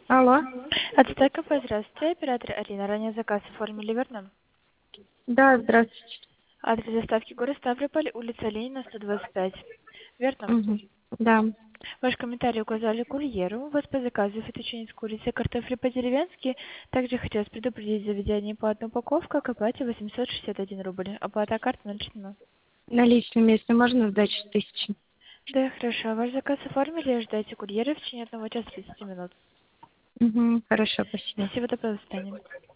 Алло. Отстой кафе, здравствуйте. Оператор Арина. Ранее заказ оформили, верно? Да, здравствуйте. Адрес доставки город Ставрополь, улица Ленина, 125. Верно? Мгм. Да. Ваш комментарий указали курьеру. У вас по заказу фетучини с курицей, картофель по-деревенски. Также хотелось предупредить заведение по одной упаковке к оплате 861 рубль. Оплата карты наличными. Наличными, если можно, сдачу 1000. Да, хорошо. Ваш заказ оформили. Ожидайте курьера в течение 1 часа 30 минут. Угу. Хорошо, спасибо. Спасибо, до свидания.